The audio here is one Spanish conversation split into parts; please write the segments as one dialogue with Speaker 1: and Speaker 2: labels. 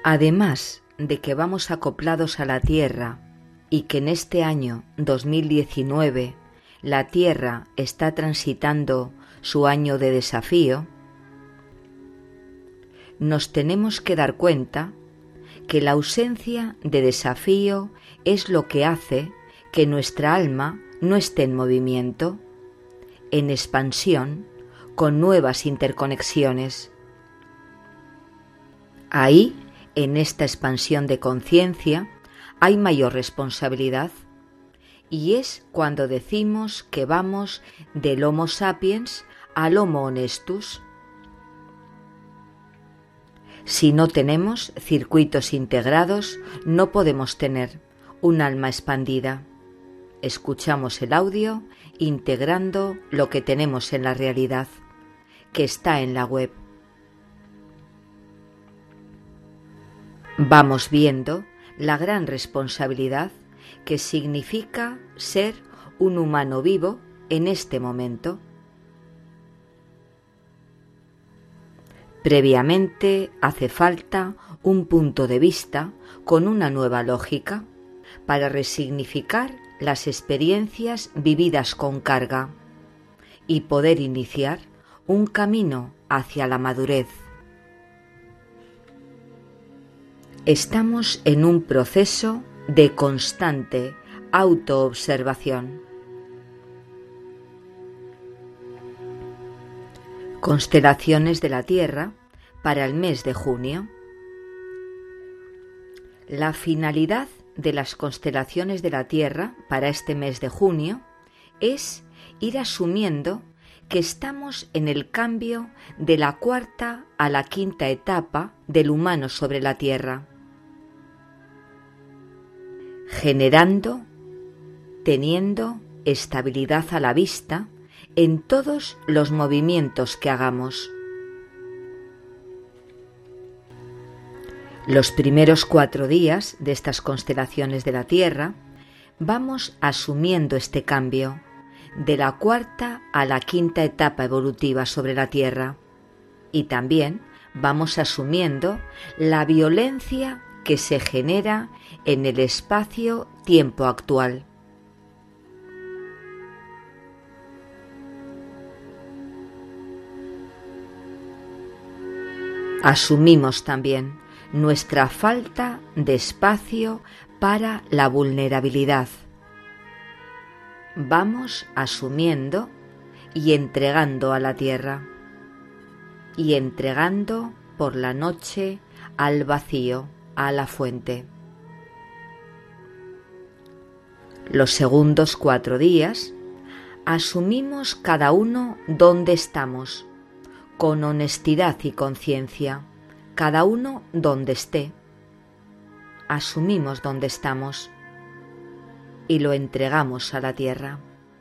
Speaker 1: Además de que vamos acoplados a la Tierra y que en este año 2019 la Tierra está transitando su año de desafío, nos tenemos que dar cuenta que la ausencia de desafío es lo que hace que nuestra alma no esté en movimiento, en expansión, con nuevas interconexiones. Ahí, en esta expansión de conciencia, hay mayor responsabilidad, y es cuando decimos que vamos del Homo sapiens al Homo honestus. Si no tenemos circuitos integrados, no podemos tener un alma expandida. Escuchamos el audio integrando lo que tenemos en la realidad, que está en la web. Vamos viendo la gran responsabilidad que significa ser un humano vivo en este momento. Previamente hace falta un punto de vista con una nueva lógica para resignificar las experiencias vividas con carga y poder iniciar un camino hacia la madurez. Estamos en un proceso de constante autoobservación. Constelaciones de la Tierra para el mes de junio. La finalidad de las constelaciones de la Tierra para este mes de junio es ir asumiendo que estamos en el cambio de la cuarta a la quinta etapa del humano sobre la Tierra, generando, teniendo estabilidad a la vista en todos los movimientos que hagamos. Los primeros 4 días de estas constelaciones de la Tierra vamos asumiendo este cambio de la cuarta a la quinta etapa evolutiva sobre la Tierra, y también vamos asumiendo la violencia que se genera en el espacio-tiempo actual. Asumimos también nuestra falta de espacio para la vulnerabilidad. Vamos asumiendo y entregando a la Tierra, y entregando por la noche al vacío, a la fuente. Los segundos 4 días asumimos cada uno dónde estamos, con honestidad y conciencia, cada uno donde esté. Asumimos dónde estamos y lo entregamos a la Tierra.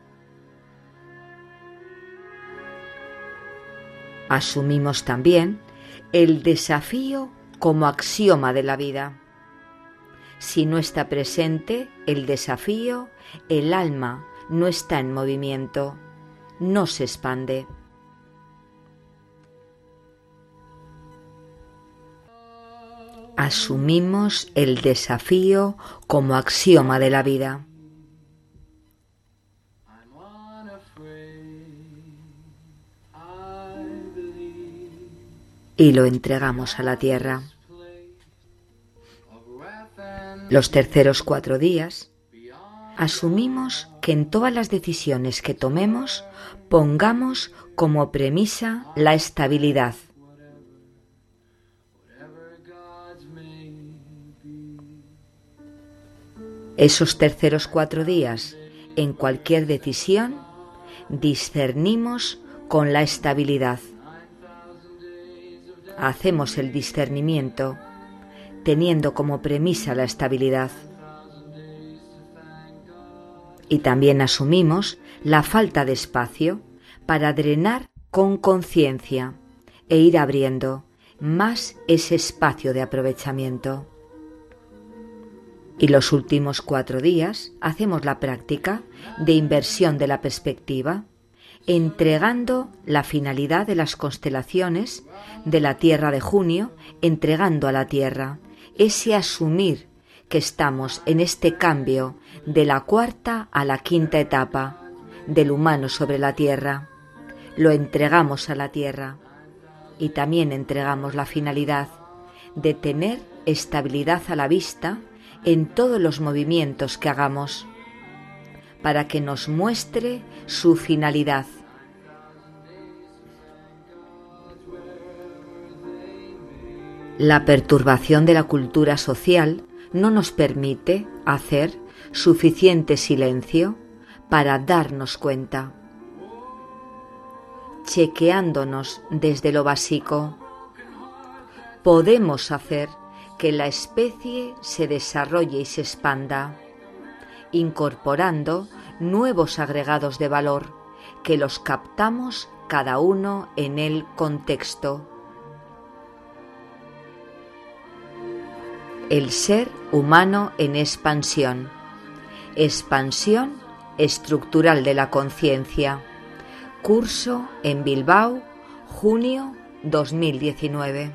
Speaker 1: Asumimos también el desafío como axioma de la vida. Si no está presente el desafío, el alma no está en movimiento, no se expande. Asumimos el desafío como axioma de la vida. Y lo entregamos a la Tierra. Los terceros 4 días asumimos que en todas las decisiones que tomemos pongamos como premisa la estabilidad. Esos terceros 4 días, en cualquier decisión, discernimos con la estabilidad. Hacemos el discernimiento, teniendo como premisa la estabilidad. Y también asumimos la falta de espacio para drenar con conciencia e ir abriendo más ese espacio de aprovechamiento. Y los últimos 4 días hacemos la práctica de inversión de la perspectiva, entregando la finalidad de las constelaciones de la Tierra de junio, entregando a la Tierra ese asumir que estamos en este cambio de la cuarta a la quinta etapa del humano sobre la tierra. Lo entregamos a la tierra y también entregamos la finalidad de tener estabilidad a la vista en todos los movimientos que hagamos, para que nos muestre su finalidad. La perturbación de la cultura social no nos permite hacer suficiente silencio para darnos cuenta, chequeándonos desde lo básico. Podemos hacer que la especie se desarrolle y se expanda, incorporando nuevos agregados de valor que los captamos cada uno en el contexto. El ser humano en expansión. Expansión estructural de la conciencia. Curso en Bilbao, junio 2019.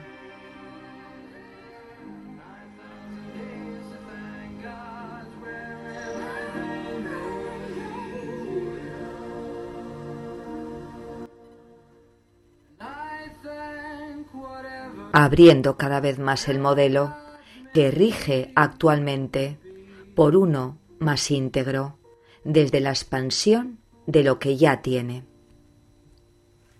Speaker 1: Abriendo cada vez más el modelo que rige actualmente por uno más íntegro, desde la expansión de lo que ya tiene.